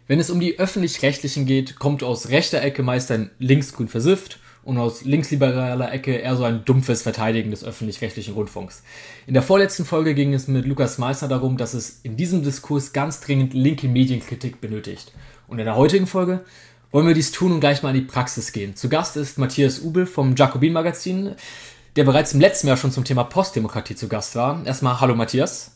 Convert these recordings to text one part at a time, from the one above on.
Wenn es um die Öffentlich-Rechtlichen geht, kommt aus rechter Ecke meist ein linksgrün versifft und aus linksliberaler Ecke eher so ein dumpfes Verteidigen des öffentlich-rechtlichen Rundfunks. In der vorletzten Folge ging es mit Lukas Meissner darum, dass es in diesem Diskurs ganz dringend linke Medienkritik benötigt. Und in der heutigen Folge wollen wir dies tun und gleich mal in die Praxis gehen. Zu Gast ist Matthias Ubel vom Jacobin-Magazin, der bereits im letzten Jahr schon zum Thema Postdemokratie zu Gast war. Erstmal hallo Matthias.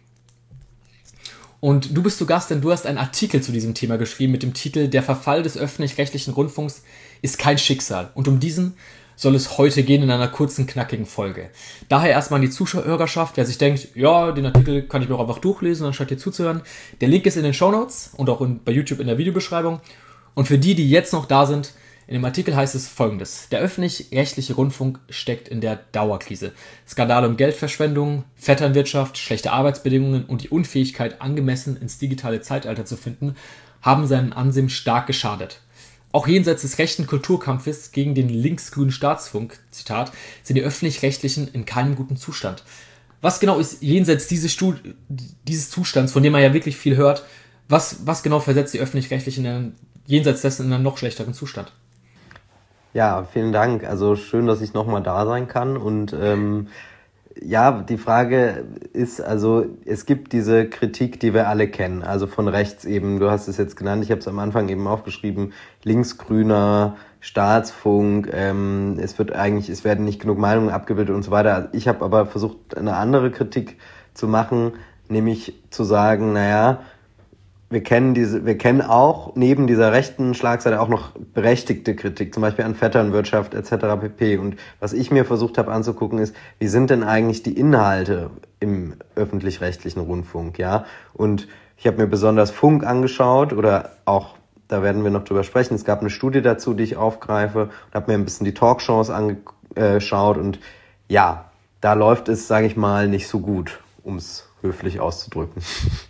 Und du bist zu Gast, denn du hast einen Artikel zu diesem Thema geschrieben mit dem Titel Der Verfall des öffentlich-rechtlichen Rundfunks ist kein Schicksal. Und um diesen soll es heute gehen in einer kurzen, knackigen Folge. Daher erstmal an die Zuhörerschaft, wer sich denkt, ja, den Artikel kann ich mir auch einfach durchlesen, anstatt dir zuzuhören. Der Link ist in den Shownotes und auch bei YouTube in der Videobeschreibung. Und für die jetzt noch da sind, in dem Artikel heißt es Folgendes: Der öffentlich-rechtliche Rundfunk steckt in der Dauerkrise. Skandale um Geldverschwendung, Vetternwirtschaft, schlechte Arbeitsbedingungen und die Unfähigkeit, angemessen ins digitale Zeitalter zu finden, haben seinem Ansehen stark geschadet. Auch jenseits des rechten Kulturkampfes gegen den linksgrünen Staatsfunk, Zitat, sind die Öffentlich-Rechtlichen in keinem guten Zustand. Was genau ist jenseits dieses Zustands, von dem man ja wirklich viel hört, was genau versetzt die Öffentlich-Rechtlichen jenseits dessen in einen noch schlechteren Zustand? Ja, vielen Dank. Also schön, dass ich nochmal da sein kann. Und ja, die Frage ist, also es gibt diese Kritik, die wir alle kennen, also von rechts eben, du hast es jetzt genannt, ich habe es am Anfang eben aufgeschrieben, linksgrüner Staatsfunk, es werden nicht genug Meinungen abgebildet und so weiter. Ich habe aber versucht, eine andere Kritik zu machen, nämlich zu sagen, naja, wir kennen auch neben dieser rechten Schlagseite auch noch berechtigte Kritik, zum Beispiel an Vetternwirtschaft etc. pp. Und was ich mir versucht habe anzugucken ist, wie sind denn eigentlich die Inhalte im öffentlich-rechtlichen Rundfunk, ja? Und ich habe mir besonders Funk angeschaut oder auch, da werden wir noch drüber sprechen, es gab eine Studie dazu, die ich aufgreife und habe mir ein bisschen die Talkshows angeschaut und ja, da läuft es, sage ich mal, nicht so gut, um es höflich auszudrücken.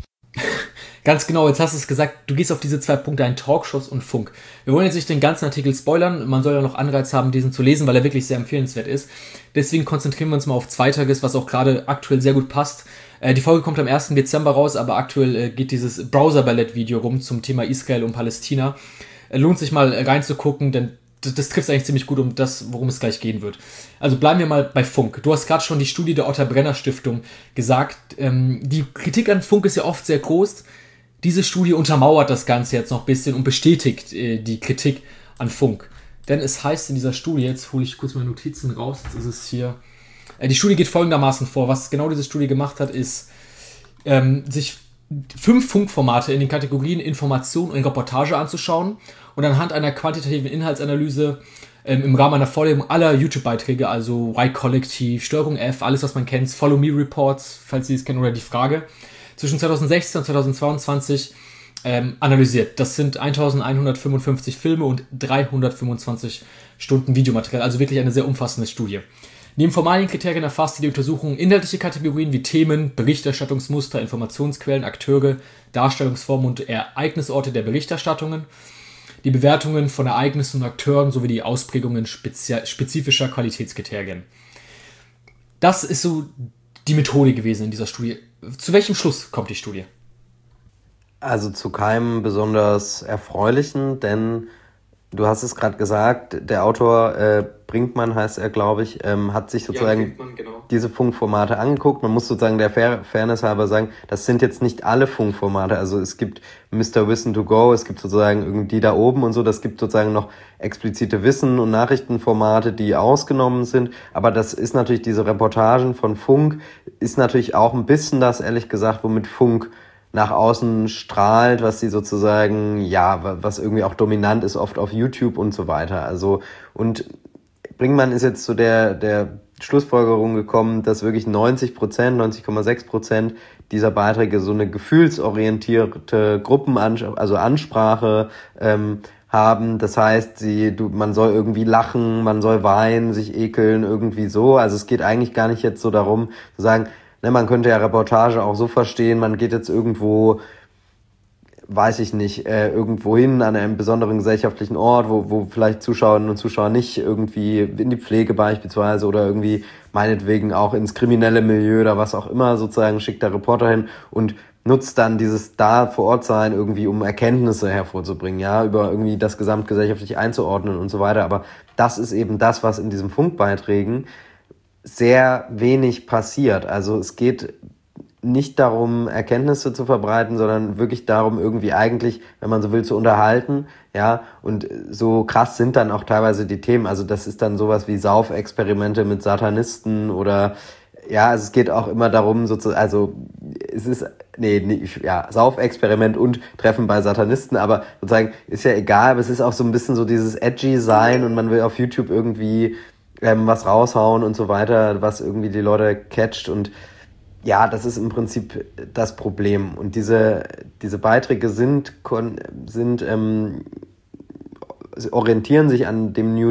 Ganz genau, jetzt hast du es gesagt, du gehst auf diese 2 Punkte ein, Talkshows und Funk. Wir wollen jetzt nicht den ganzen Artikel spoilern, man soll ja noch Anreiz haben, diesen zu lesen, weil er wirklich sehr empfehlenswert ist. Deswegen konzentrieren wir uns mal auf Zweiteres, was auch gerade aktuell sehr gut passt. Die Folge kommt am 1. Dezember raus, aber aktuell geht dieses Browser-Ballett-Video rum zum Thema Israel und Palästina. Lohnt sich mal reinzugucken, denn das trifft eigentlich ziemlich gut um das, worum es gleich gehen wird. Also bleiben wir mal bei Funk. Du hast gerade schon die Studie der Otter-Brenner-Stiftung gesagt. Die Kritik an Funk ist ja oft sehr groß. Diese Studie untermauert das Ganze jetzt noch ein bisschen und bestätigt die Kritik an Funk. Denn es heißt in dieser Studie, jetzt hole ich kurz meine Notizen raus, jetzt ist es hier. Die Studie geht folgendermaßen vor. Was genau diese Studie gemacht hat, ist, sich 5 Funkformate in den Kategorien Information und Reportage anzuschauen und anhand einer quantitativen Inhaltsanalyse im Rahmen einer Vorlesung aller YouTube-Beiträge, also Y-Kollektiv, Steuerung F, alles was man kennt, Follow Me Reports, falls Sie es kennen, oder die Frage, zwischen 2016 und 2022 analysiert. Das sind 1155 Filme und 325 Stunden Videomaterial, also wirklich eine sehr umfassende Studie. Neben formalen Kriterien erfasst die Untersuchung inhaltliche Kategorien wie Themen, Berichterstattungsmuster, Informationsquellen, Akteure, Darstellungsformen und Ereignisorte der Berichterstattungen, die Bewertungen von Ereignissen und Akteuren sowie die Ausprägungen spezifischer Qualitätskriterien. Das ist so die Methode gewesen in dieser Studie. Zu welchem Schluss kommt die Studie? Also zu keinem besonders erfreulichen, denn du hast es gerade gesagt, der Autor Brinkmann heißt er, glaube ich, hat sich sozusagen diese Funkformate angeguckt. Man muss sozusagen der Fairness halber sagen, das sind jetzt nicht alle Funkformate. Also es gibt Mr. Wissen to Go, es gibt sozusagen irgendwie da oben und so. Das gibt sozusagen noch explizite Wissen- und Nachrichtenformate, die ausgenommen sind. Aber das ist natürlich, diese Reportagen von Funk, ist natürlich auch ein bisschen das, ehrlich gesagt, womit Funk nach außen strahlt, was sie sozusagen, ja, was irgendwie auch dominant ist, oft auf YouTube und so weiter. Also, und Brinkmann ist jetzt zu der Schlussfolgerung gekommen, dass wirklich 90,6% dieser Beiträge so eine gefühlsorientierte Ansprache haben. Das heißt, man soll irgendwie lachen, man soll weinen, sich ekeln, irgendwie so. Also es geht eigentlich gar nicht jetzt so darum zu sagen, ne, man könnte ja Reportage auch so verstehen, man geht jetzt irgendwo, weiß ich nicht, irgendwo hin an einem besonderen gesellschaftlichen Ort, wo vielleicht Zuschauerinnen und Zuschauer nicht irgendwie in die Pflege beispielsweise oder irgendwie meinetwegen auch ins kriminelle Milieu oder was auch immer sozusagen, schickt der Reporter hin und nutzt dann dieses da vor Ort sein irgendwie, um Erkenntnisse hervorzubringen, ja, über irgendwie das gesamtgesellschaftlich einzuordnen und so weiter. Aber das ist eben das, was in diesen Funkbeiträgen sehr wenig passiert. Also es geht nicht darum, Erkenntnisse zu verbreiten, sondern wirklich darum, irgendwie eigentlich, wenn man so will, zu unterhalten, ja, und so krass sind dann auch teilweise die Themen, also das ist dann sowas wie Saufexperimente mit Satanisten oder, ja, also es geht auch immer darum, sozusagen, also es ist, Saufexperiment und Treffen bei Satanisten, aber sozusagen ist ja egal, aber es ist auch so ein bisschen so dieses edgy sein und man will auf YouTube irgendwie was raushauen und so weiter, was irgendwie die Leute catcht und ja, das ist im Prinzip das Problem. Und diese Beiträge orientieren sich an dem New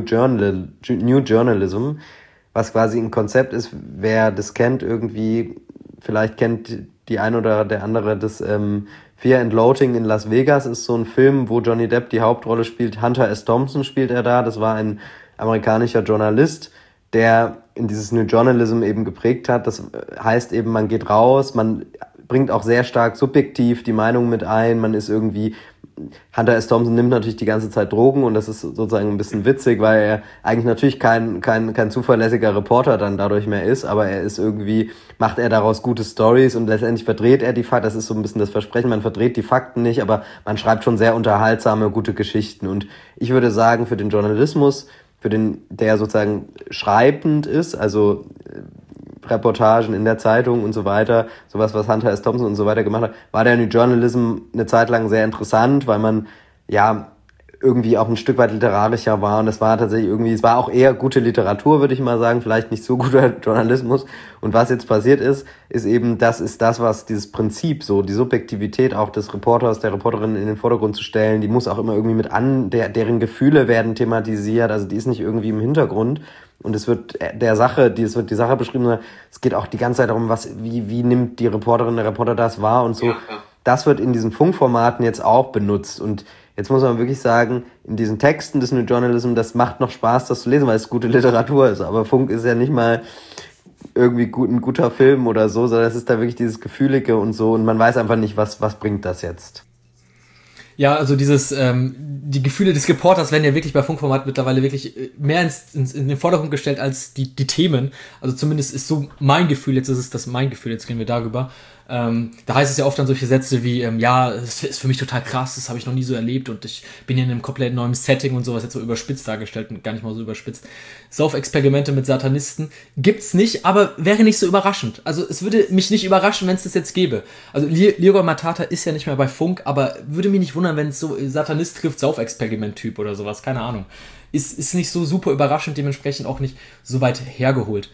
Journalism, was quasi ein Konzept ist, wer das kennt irgendwie, vielleicht kennt die ein oder der andere das Fear and Loathing in Las Vegas, ist so ein Film, wo Johnny Depp die Hauptrolle spielt. Hunter S. Thompson spielt er da, das war ein amerikanischer Journalist, der in dieses New Journalism eben geprägt hat. Das heißt eben, man geht raus, man bringt auch sehr stark subjektiv die Meinung mit ein, man ist irgendwie, Hunter S. Thompson nimmt natürlich die ganze Zeit Drogen und das ist sozusagen ein bisschen witzig, weil er eigentlich natürlich kein zuverlässiger Reporter dann dadurch mehr ist, aber er ist irgendwie, macht er daraus gute Stories und letztendlich verdreht er die Fakten, das ist so ein bisschen das Versprechen, man verdreht die Fakten nicht, aber man schreibt schon sehr unterhaltsame, gute Geschichten und ich würde sagen, für den Journalismus, der sozusagen schreibend ist, also Reportagen in der Zeitung und so weiter, sowas, was Hunter S. Thompson und so weiter gemacht hat, war der New Journalism eine Zeit lang sehr interessant, weil man ja irgendwie auch ein Stück weit literarischer war und es war tatsächlich irgendwie, es war auch eher gute Literatur, würde ich mal sagen, vielleicht nicht so guter Journalismus und was jetzt passiert ist eben, das ist das, was dieses Prinzip, so die Subjektivität auch des Reporters, der Reporterin in den Vordergrund zu stellen, die muss auch immer irgendwie mit deren Gefühle werden thematisiert, also die ist nicht irgendwie im Hintergrund und es wird die Sache beschrieben, es geht auch die ganze Zeit darum, wie nimmt die Reporterin, der Reporter das wahr und so, das wird in diesen Funkformaten jetzt auch benutzt und jetzt muss man wirklich sagen, in diesen Texten des New Journalism, das macht noch Spaß, das zu lesen, weil es gute Literatur ist. Aber Funk ist ja nicht mal irgendwie ein guter Film oder so, sondern es ist da wirklich dieses Gefühlige und so. Und man weiß einfach nicht, was bringt das jetzt. Ja, also die Gefühle des Reporters werden ja wirklich bei Funkformat mittlerweile wirklich mehr in den Vordergrund gestellt als die Themen. Also zumindest ist so mein Gefühl, jetzt reden wir darüber. Da heißt es ja oft dann solche Sätze wie, es ist für mich total krass, das habe ich noch nie so erlebt und ich bin hier in einem komplett neuen Setting und sowas, jetzt so überspitzt dargestellt und gar nicht mal so überspitzt. Saufexperimente mit Satanisten gibt's nicht, aber wäre nicht so überraschend. Also es würde mich nicht überraschen, wenn es das jetzt gäbe. Also Leroy Matata ist ja nicht mehr bei Funk, aber würde mich nicht wundern, wenn es so Satanist trifft Saufexperiment-Typ oder sowas, keine Ahnung. Ist nicht so super überraschend, dementsprechend auch nicht so weit hergeholt.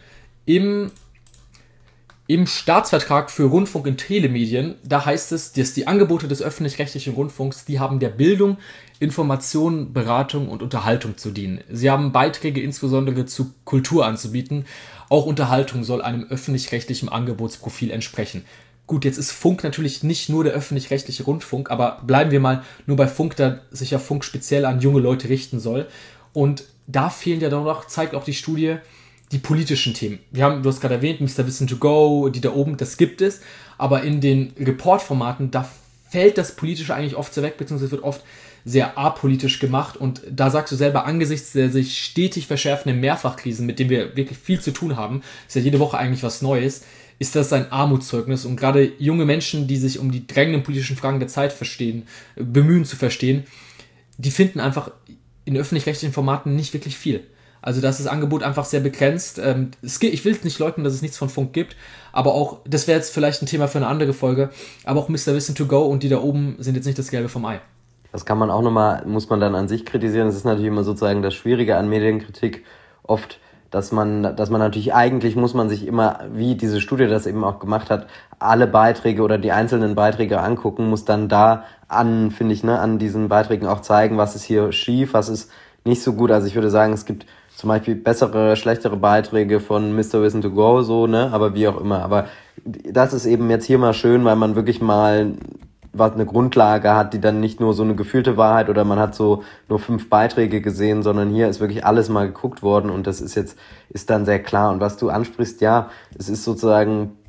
Im Staatsvertrag für Rundfunk und Telemedien, da heißt es, dass die Angebote des öffentlich-rechtlichen Rundfunks, die haben der Bildung, Information, Beratung und Unterhaltung zu dienen. Sie haben Beiträge insbesondere zu Kultur anzubieten. Auch Unterhaltung soll einem öffentlich-rechtlichen Angebotsprofil entsprechen. Gut, jetzt ist Funk natürlich nicht nur der öffentlich-rechtliche Rundfunk, aber bleiben wir mal nur bei Funk, da sich ja Funk speziell an junge Leute richten soll. Und da fehlen ja dann noch, zeigt auch die Studie, die politischen Themen. Du hast gerade erwähnt, Mr. Wissen to Go, die da oben, das gibt es, aber in den Report-Formaten, da fällt das Politische eigentlich oft sehr weg, beziehungsweise wird oft sehr apolitisch gemacht und da sagst du selber, angesichts der sich stetig verschärfenden Mehrfachkrisen, mit denen wir wirklich viel zu tun haben, ist ja jede Woche eigentlich was Neues, ist das ein Armutszeugnis und gerade junge Menschen, die sich um die drängenden politischen Fragen der Zeit bemühen zu verstehen, die finden einfach in öffentlich-rechtlichen Formaten nicht wirklich viel. Also da ist das Angebot einfach sehr begrenzt. Ich will nicht leugnen, dass es nichts von Funk gibt, aber auch, das wäre jetzt vielleicht ein Thema für eine andere Folge, aber auch Mr. Wissen to Go und die da oben sind jetzt nicht das Gelbe vom Ei. Das kann man auch muss man dann an sich kritisieren. Das ist natürlich immer sozusagen das Schwierige an Medienkritik oft, dass man natürlich eigentlich muss man sich immer, wie diese Studie das eben auch gemacht hat, alle Beiträge oder die einzelnen Beiträge angucken, muss dann an diesen Beiträgen auch zeigen, was ist hier schief, was ist nicht so gut. Also ich würde sagen, es gibt zum Beispiel bessere, schlechtere Beiträge von Mr. Wissen to Go, so, ne, aber wie auch immer. Aber das ist eben jetzt hier mal schön, weil man wirklich mal eine Grundlage hat, die dann nicht nur so eine gefühlte Wahrheit oder man hat so nur 5 Beiträge gesehen, sondern hier ist wirklich alles mal geguckt worden und das ist dann sehr klar. Und was du ansprichst, ja, es ist sozusagen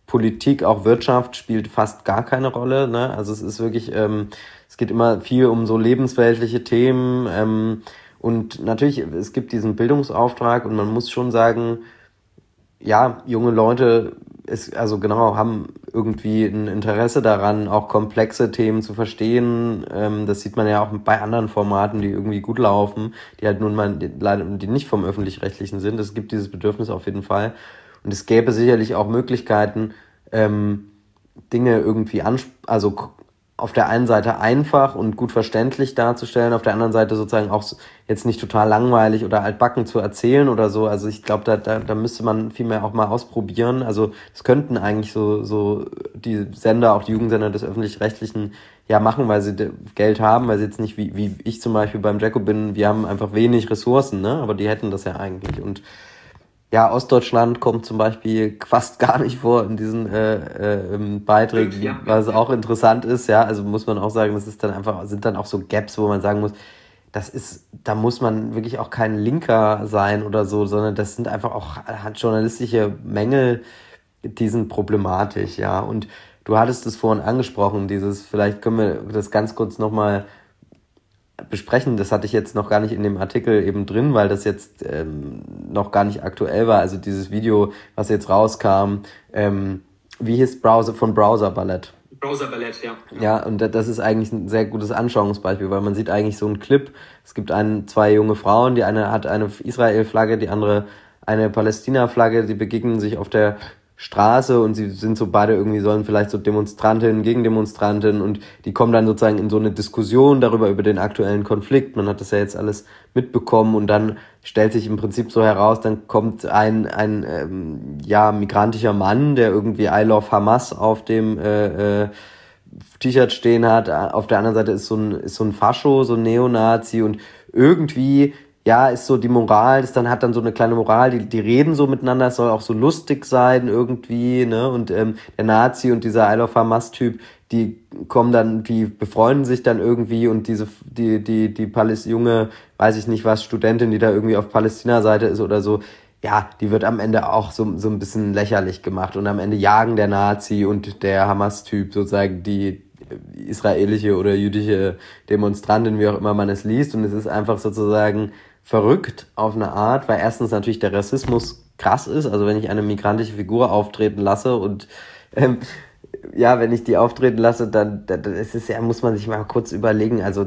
Politik, auch Wirtschaft spielt fast gar keine Rolle, ne? Also es ist wirklich, es geht immer viel um so lebensweltliche Themen, und natürlich, es gibt diesen Bildungsauftrag und man muss schon sagen, ja, junge Leute haben irgendwie ein Interesse daran, auch komplexe Themen zu verstehen. Das sieht man ja auch bei anderen Formaten, die irgendwie gut laufen, die halt nun mal die nicht vom Öffentlich-Rechtlichen sind. Es gibt dieses Bedürfnis auf jeden Fall. Und es gäbe sicherlich auch Möglichkeiten, Dinge irgendwie auf der einen Seite einfach und gut verständlich darzustellen, auf der anderen Seite sozusagen auch jetzt nicht total langweilig oder altbacken zu erzählen oder so. Also ich glaube, da müsste man viel mehr auch mal ausprobieren. Also es könnten eigentlich so die Sender, auch die Jugendsender des Öffentlich-Rechtlichen ja machen, weil sie Geld haben, weil sie jetzt nicht wie ich zum Beispiel beim Jacko bin, wir haben einfach wenig Ressourcen, ne? Aber die hätten das ja eigentlich. Und ja, Ostdeutschland kommt zum Beispiel fast gar nicht vor in diesen Beiträgen, ja, was auch interessant ist, ja. Also muss man auch sagen, das ist dann sind dann auch so Gaps, wo man sagen muss, da muss man wirklich auch kein Linker sein oder so, sondern das sind einfach auch journalistische Mängel, die sind problematisch, ja. Und du hattest es vorhin angesprochen, vielleicht können wir das ganz kurz nochmal besprechen, das hatte ich jetzt noch gar nicht in dem Artikel eben drin, weil das jetzt noch gar nicht aktuell war, also dieses Video, was jetzt rauskam, wie hieß Browser Ballett? Browser Ballett, ja. Ja, und das ist eigentlich ein sehr gutes Anschauungsbeispiel, weil man sieht eigentlich so einen Clip, es gibt zwei junge Frauen, die eine hat eine Israel-Flagge, die andere eine Palästina-Flagge, die begegnen sich auf der Straße und sie sind so beide irgendwie, sollen vielleicht so Demonstrantinnen gegen Demonstranten, und die kommen dann sozusagen in so eine Diskussion über den aktuellen Konflikt. Man hat das ja jetzt alles mitbekommen und dann stellt sich im Prinzip so heraus, dann kommt ein migrantischer Mann, der irgendwie I love Hamas auf dem T-Shirt stehen hat. Auf der anderen Seite ist so ein Fascho, so ein Neonazi, und irgendwie ist so die Moral, hat dann so eine kleine Moral, die reden so miteinander, es soll auch so lustig sein irgendwie, ne, und der Nazi und dieser I love Hamas-Typ, die befreunden sich dann irgendwie, und die junge, weiß ich nicht was, Studentin, die da irgendwie auf Palästina-Seite ist oder so, ja, die wird am Ende auch so ein bisschen lächerlich gemacht, und am Ende jagen der Nazi und der Hamas-Typ sozusagen die israelische oder jüdische Demonstrantin, wie auch immer man es liest, und es ist einfach sozusagen verrückt auf eine Art, weil erstens natürlich der Rassismus krass ist, also wenn ich eine migrantische Figur auftreten lasse und wenn ich die auftreten lasse, dann muss man sich mal kurz überlegen, also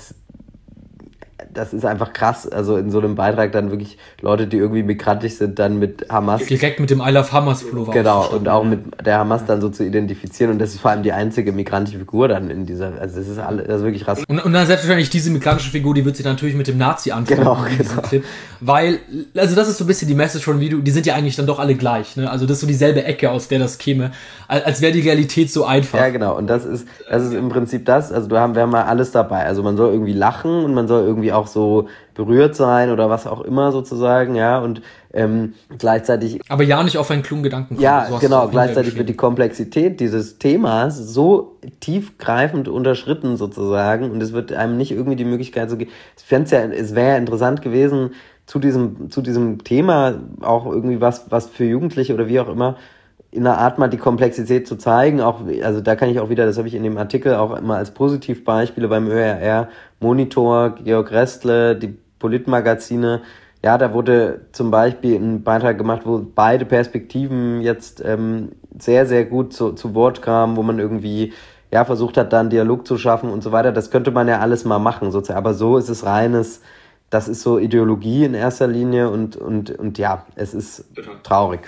das ist einfach krass, also in so einem Beitrag dann wirklich Leute, die irgendwie migrantisch sind, dann mit Hamas. Direkt mit dem I love Hamas Pullover. Genau, und auch mit der Hamas dann so zu identifizieren, und das ist vor allem die einzige migrantische Figur dann in dieser, also das ist wirklich krass. Und dann selbstverständlich diese migrantische Figur, die wird sich natürlich mit dem Nazi anfreunden in diesem Clip, weil, also das ist so ein bisschen die Message von Video, die sind ja eigentlich dann doch alle gleich, ne, also das ist so dieselbe Ecke, aus der das käme, als wäre die Realität so einfach. Ja, genau, und das ist im Prinzip das, also wir haben mal alles dabei, also man soll irgendwie lachen und man soll irgendwie auch so berührt sein oder was auch immer sozusagen, ja, und gleichzeitig... Aber ja nicht auf einen klugen Gedanken kommen. Ja, so genau, gleichzeitig wird die Komplexität dieses Themas so tiefgreifend unterschritten sozusagen, und es wird einem nicht irgendwie die Möglichkeit so geben. Es wäre ja interessant gewesen, zu diesem Thema auch irgendwie was für Jugendliche oder wie auch immer, in einer Art mal die Komplexität zu zeigen, auch, also da kann ich auch wieder, das habe ich in dem Artikel auch immer als Positivbeispiele beim ÖRR, Monitor, Georg Restle, die Politmagazine, ja, da wurde zum Beispiel ein Beitrag gemacht, wo beide Perspektiven jetzt sehr, sehr gut zu Wort kamen, wo man irgendwie versucht hat, da einen Dialog zu schaffen und so weiter. Das könnte man ja alles mal machen, sozusagen. Aber so ist es das ist so Ideologie in erster Linie, und ja, es ist traurig.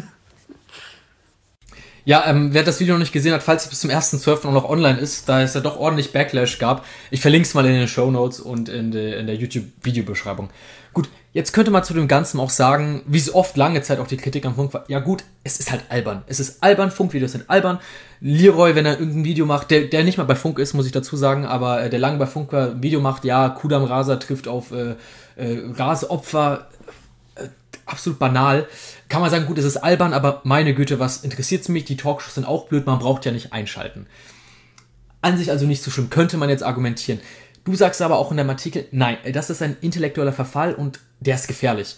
Ja, wer das Video noch nicht gesehen hat, falls es bis zum 1.12. auch noch online ist, da es ja doch ordentlich Backlash gab, ich verlinke es mal in den Shownotes und in der YouTube-Videobeschreibung. Gut, jetzt könnte man zu dem Ganzen auch sagen, wie so oft lange Zeit auch die Kritik am Funk war, ja gut, es ist halt albern. Es ist albern, Funkvideos sind albern. Leroy, wenn er irgendein Video macht, der nicht mal bei Funk ist, muss ich dazu sagen, aber der lange bei Funk war, ein Video macht, ja, Kudam Rasa trifft auf Raseopfer, absolut banal. Kann man sagen, gut, es ist albern, aber meine Güte, was interessiert's mich? Die Talkshows sind auch blöd, man braucht ja nicht einschalten. An sich also nicht so schlimm, könnte man jetzt argumentieren. Du sagst aber auch in deinem Artikel, nein, das ist ein intellektueller Verfall und der ist gefährlich.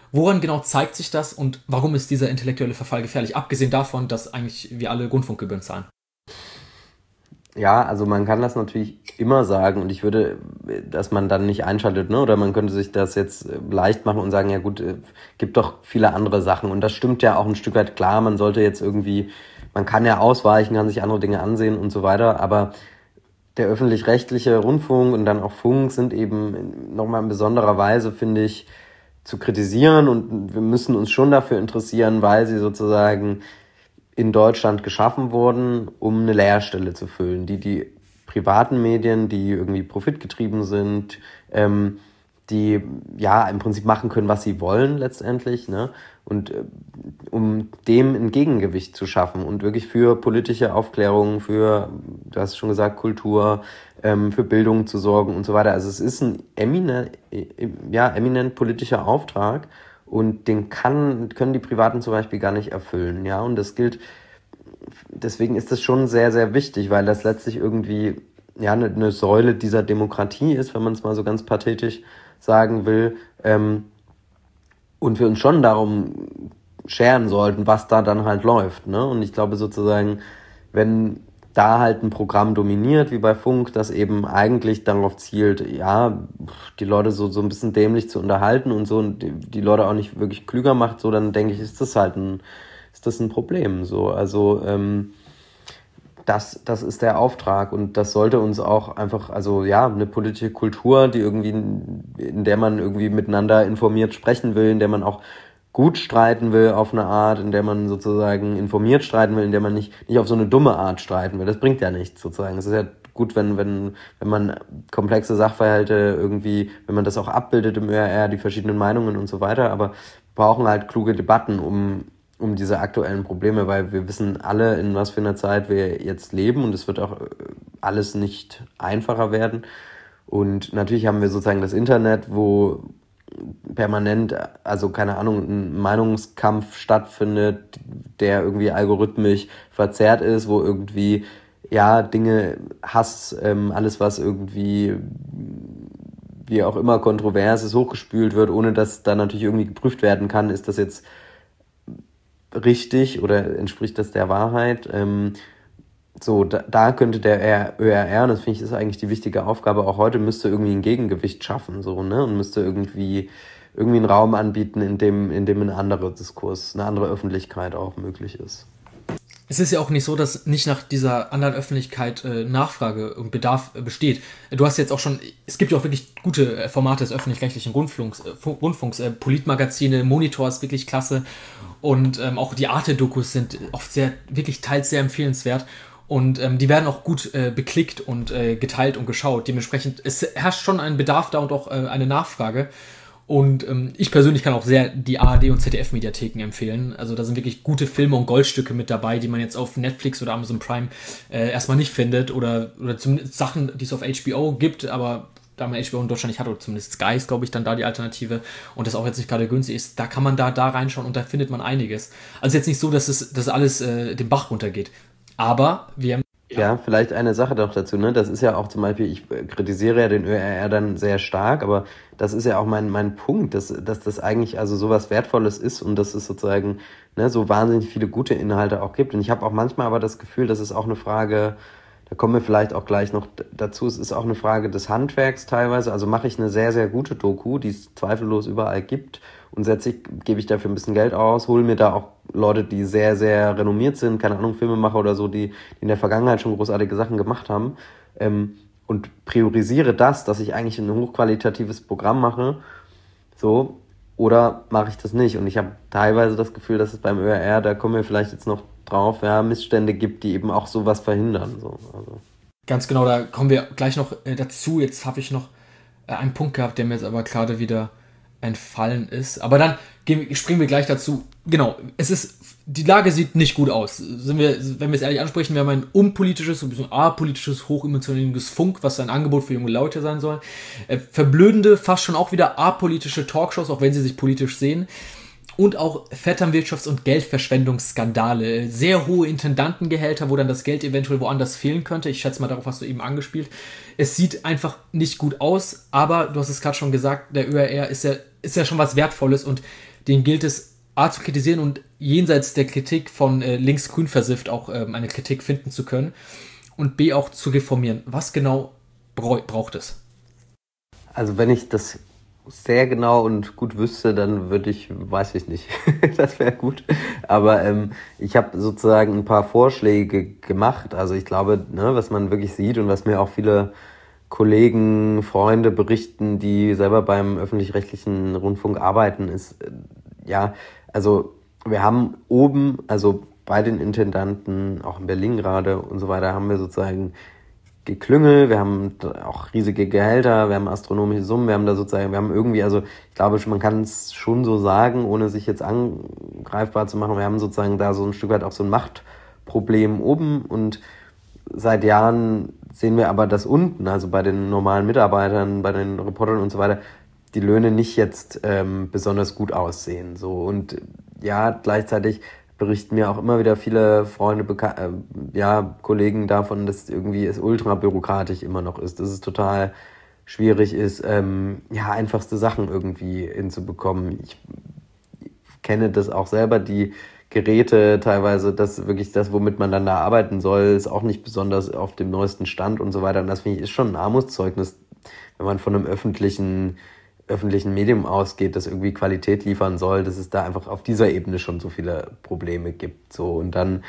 Woran genau zeigt sich das und warum ist dieser intellektuelle Verfall gefährlich? Abgesehen davon, dass eigentlich wir alle Rundfunkgebühren zahlen. Ja, also man kann das natürlich immer sagen und ich würde, dass man dann nicht einschaltet, ne? Oder man könnte sich das jetzt leicht machen und sagen, ja gut, gibt doch viele andere Sachen und das stimmt ja auch ein Stück weit, klar, man sollte jetzt irgendwie, man kann ja ausweichen, kann sich andere Dinge ansehen und so weiter, aber der öffentlich-rechtliche Rundfunk und dann auch Funk sind eben nochmal in besonderer Weise, finde ich, zu kritisieren und wir müssen uns schon dafür interessieren, weil sie sozusagen in Deutschland geschaffen wurden, um eine Leerstelle zu füllen. Die privaten Medien, die irgendwie profitgetrieben sind, die ja im Prinzip machen können, was sie wollen letztendlich, ne? Und um dem ein Gegengewicht zu schaffen und wirklich für politische Aufklärung, für, du hast schon gesagt, Kultur, für Bildung zu sorgen und so weiter. Also es ist ein eminent politischer Auftrag und den können die Privaten zum Beispiel gar nicht erfüllen, ja, und das gilt, deswegen ist das schon sehr, sehr wichtig, weil das letztlich irgendwie ja eine Säule dieser Demokratie ist, wenn man es mal so ganz pathetisch sagen will, und wir uns schon darum scheren sollten, was da dann halt läuft, ne? Und ich glaube sozusagen, wenn da halt ein Programm dominiert, wie bei Funk, das eben eigentlich darauf zielt, ja, die Leute so ein bisschen dämlich zu unterhalten und so und die Leute auch nicht wirklich klüger macht, so, dann denke ich, ist das ein Problem, so. Also, das ist der Auftrag und das sollte uns auch einfach, also ja, eine politische Kultur, die irgendwie, in der man irgendwie miteinander informiert sprechen will, in der man auch gut streiten will auf eine Art, in der man sozusagen informiert streiten will, in der man nicht auf so eine dumme Art streiten will. Das bringt ja nichts sozusagen. Es ist ja gut, wenn man komplexe Sachverhalte irgendwie, wenn man das auch abbildet im ÖRR, die verschiedenen Meinungen und so weiter, aber wir brauchen halt kluge Debatten um diese aktuellen Probleme, weil wir wissen alle, in was für einer Zeit wir jetzt leben und es wird auch alles nicht einfacher werden. Und natürlich haben wir sozusagen das Internet, wo permanent, also keine Ahnung, ein Meinungskampf stattfindet, der irgendwie algorithmisch verzerrt ist, wo irgendwie, ja, Dinge, Hass, alles was irgendwie, wie auch immer, kontrovers ist, hochgespült wird, ohne dass da natürlich irgendwie geprüft werden kann, ist das jetzt richtig oder entspricht das der Wahrheit? So, da könnte der ÖRR, und das finde ich, ist eigentlich die wichtige Aufgabe auch heute, müsste irgendwie ein Gegengewicht schaffen, so, ne? Und müsste irgendwie einen Raum anbieten, in dem ein anderer Diskurs, eine andere Öffentlichkeit auch möglich ist. Es ist ja auch nicht so, dass nicht nach dieser anderen Öffentlichkeit Nachfrage und Bedarf besteht. Du hast jetzt auch schon, es gibt ja auch wirklich gute Formate des öffentlich-rechtlichen Rundfunks, Politmagazine, Monitor ist wirklich klasse und auch die Arte-Dokus sind oft wirklich teils sehr empfehlenswert und die werden auch gut beklickt und geteilt und geschaut. Dementsprechend, es herrscht schon ein Bedarf da und auch eine Nachfrage. Und ich persönlich kann auch sehr die ARD- und ZDF-Mediatheken empfehlen. Also da sind wirklich gute Filme und Goldstücke mit dabei, die man jetzt auf Netflix oder Amazon Prime erstmal nicht findet. Oder zumindest Sachen, die es auf HBO gibt, aber da man HBO in Deutschland nicht hat, oder zumindest Sky ist, glaube ich, dann da die Alternative und das auch jetzt nicht gerade günstig ist, da kann man da reinschauen und da findet man einiges. Also jetzt nicht so, dass alles den Bach runtergeht. Aber wir haben Ja, vielleicht eine Sache noch dazu, ne? Das ist ja auch zum Beispiel, ich kritisiere ja den ÖRR dann sehr stark, aber das ist ja auch mein Punkt, dass das eigentlich also sowas Wertvolles ist und dass es sozusagen, ne, so wahnsinnig viele gute Inhalte auch gibt. Und ich habe auch manchmal aber das Gefühl, dass es auch eine Frage, da kommen wir vielleicht auch gleich noch dazu, es ist auch eine Frage des Handwerks teilweise. Also mache ich eine sehr, sehr gute Doku, die es zweifellos überall gibt und gebe ich dafür ein bisschen Geld aus, hole mir da auch Leute, die sehr, sehr renommiert sind, keine Ahnung, Filmemacher oder so, die in der Vergangenheit schon großartige Sachen gemacht haben, und priorisiere das, dass ich eigentlich ein hochqualitatives Programm mache, so, oder mache ich das nicht? Und ich habe teilweise das Gefühl, dass es beim ÖRR, da kommen wir vielleicht jetzt noch drauf, ja, Missstände gibt, die eben auch sowas verhindern. So, also. Ganz genau, da kommen wir gleich noch dazu. Jetzt habe ich noch einen Punkt gehabt, der mir jetzt aber gerade wieder entfallen ist. Aber dann springen wir gleich dazu. Genau, die Lage sieht nicht gut aus. Wenn wir es ehrlich ansprechen, wir haben ein unpolitisches, ein bisschen apolitisches, hochemotionales Funk, was ein Angebot für junge Leute sein soll. Verblödende, fast schon auch wieder apolitische Talkshows, auch wenn sie sich politisch sehen. Und auch Vetternwirtschafts- und Geldverschwendungsskandale. Sehr hohe Intendantengehälter, wo dann das Geld eventuell woanders fehlen könnte. Ich schätze mal, darauf hast du eben angespielt. Es sieht einfach nicht gut aus, aber du hast es gerade schon gesagt, der ÖRR ist ja schon was Wertvolles und den gilt es A zu kritisieren und jenseits der Kritik von links-grün versifft auch eine Kritik finden zu können und B auch zu reformieren. Was genau braucht es? Also wenn ich das sehr genau und gut wüsste, dann weiß ich nicht, das wäre gut. Aber ich habe sozusagen ein paar Vorschläge gemacht. Also ich glaube, ne, was man wirklich sieht und was mir auch viele Kollegen, Freunde berichten, die selber beim öffentlich-rechtlichen Rundfunk arbeiten, ist, also wir haben oben, also bei den Intendanten, auch in Berlin gerade und so weiter, haben wir sozusagen Geklüngel, wir haben auch riesige Gehälter, wir haben astronomische Summen, wir haben irgendwie, also ich glaube, man kann es schon so sagen, ohne sich jetzt angreifbar zu machen, wir haben sozusagen da so ein Stück weit auch so ein Machtproblem oben und seit Jahren sehen wir aber, dass unten, also bei den normalen Mitarbeitern, bei den Reportern und so weiter, die Löhne nicht jetzt besonders gut aussehen. So. Und ja, gleichzeitig berichten mir auch immer wieder viele Freunde, Kollegen davon, dass irgendwie es ultra bürokratisch immer noch ist, dass es total schwierig ist, einfachste Sachen irgendwie hinzubekommen. Ich kenne das auch selber, die Geräte teilweise, das wirklich das, womit man dann da arbeiten soll, ist auch nicht besonders auf dem neuesten Stand und so weiter. Und das finde ich ist schon ein Armutszeugnis, wenn man von einem öffentlichen Medium ausgeht, das irgendwie Qualität liefern soll, dass es da einfach auf dieser Ebene schon so viele Probleme gibt. So und dann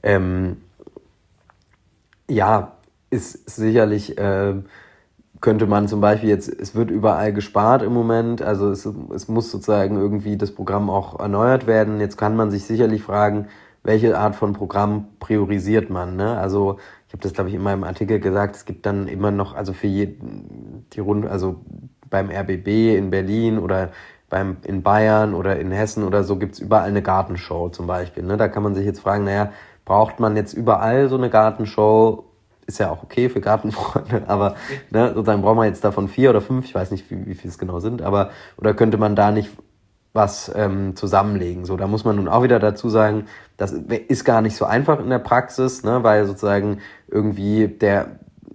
ist sicherlich könnte man zum Beispiel jetzt, es wird überall gespart im Moment, also es muss sozusagen irgendwie das Programm auch erneuert werden. Jetzt kann man sich sicherlich fragen, welche Art von Programm priorisiert man, ne? Also ich habe das, glaube ich, in meinem Artikel gesagt, es gibt dann immer noch, also für also beim RBB in Berlin oder in Bayern oder in Hessen oder so gibt's überall eine Gartenshow zum Beispiel, ne? Da kann man sich jetzt fragen, braucht man jetzt überall so eine Gartenshow? Ist ja auch okay für Gartenfreunde, aber ne, sozusagen braucht man jetzt davon 4 oder 5, ich weiß nicht, wie viel es genau sind, aber oder könnte man da nicht was zusammenlegen? So, da muss man nun auch wieder dazu sagen, das ist gar nicht so einfach in der Praxis, ne, weil sozusagen irgendwie der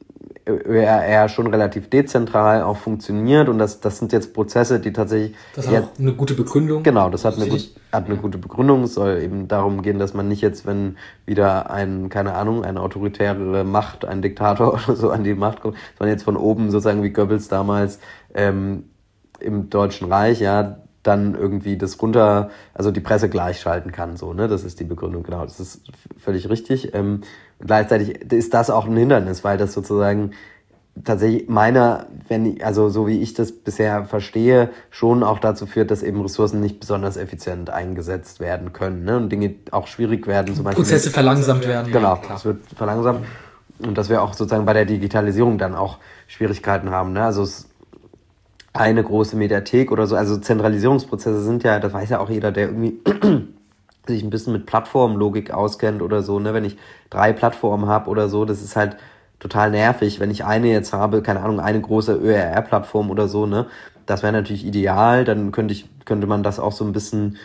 ÖRR schon relativ dezentral auch funktioniert und das sind jetzt Prozesse, die tatsächlich... Das hat auch eine gute Begründung. Genau, das hat eine gute Begründung. Es soll eben darum gehen, dass man nicht jetzt, wenn wieder eine autoritäre Macht, ein Diktator oder so an die Macht kommt, sondern jetzt von oben sozusagen wie Goebbels damals im Deutschen Reich, dann irgendwie also die Presse gleichschalten kann, so, ne, das ist die Begründung, genau, das ist völlig richtig. Gleichzeitig ist das auch ein Hindernis, weil das sozusagen tatsächlich so wie ich das bisher verstehe, schon auch dazu führt, dass eben Ressourcen nicht besonders effizient eingesetzt werden können, ne, und Dinge auch schwierig werden, zum Beispiel. Prozesse verlangsamt werden. Genau, es wird verlangsamt und dass wir auch sozusagen bei der Digitalisierung dann auch Schwierigkeiten haben, ne, also eine große Mediathek oder so, also Zentralisierungsprozesse sind ja, das weiß ja auch jeder, der irgendwie sich ein bisschen mit Plattformlogik auskennt oder so, ne, wenn ich 3 Plattformen habe oder so, das ist halt total nervig, wenn ich eine jetzt habe, keine Ahnung, eine große ÖRR-Plattform oder so, ne, das wäre natürlich ideal, dann könnte man das auch so ein bisschen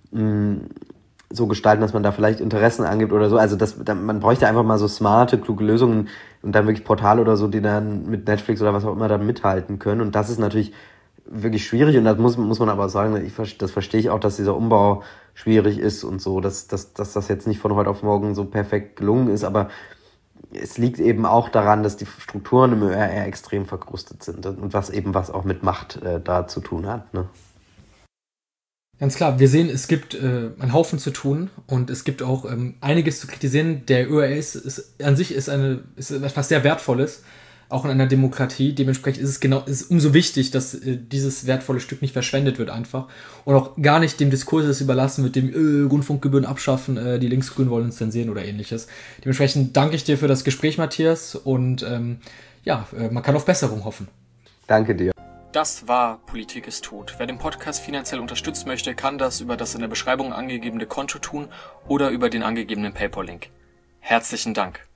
so gestalten, dass man da vielleicht Interessen angibt oder so, also man bräuchte einfach mal so smarte, kluge Lösungen und dann wirklich Portale oder so, die dann mit Netflix oder was auch immer dann mithalten können und das ist natürlich wirklich schwierig und das muss man aber sagen, das verstehe ich auch, dass dieser Umbau schwierig ist und so, dass das jetzt nicht von heute auf morgen so perfekt gelungen ist, aber es liegt eben auch daran, dass die Strukturen im ÖRR extrem verkrustet sind und was auch mit Macht da zu tun hat, ne? Ganz klar, wir sehen, es gibt einen Haufen zu tun und es gibt auch einiges zu kritisieren. Der ÖRR ist an sich ist etwas sehr Wertvolles, auch in einer Demokratie. Dementsprechend ist es umso wichtig, dass dieses wertvolle Stück nicht verschwendet wird einfach und auch gar nicht dem Diskurs überlassen wird, dem Rundfunkgebühren abschaffen, die Linksgrünen wollen uns zensieren oder ähnliches. Dementsprechend danke ich dir für das Gespräch, Matthias, und man kann auf Besserung hoffen. Danke dir. Das war Politik ist tot. Wer den Podcast finanziell unterstützen möchte, kann das über das in der Beschreibung angegebene Konto tun oder über den angegebenen PayPal-Link. Herzlichen Dank.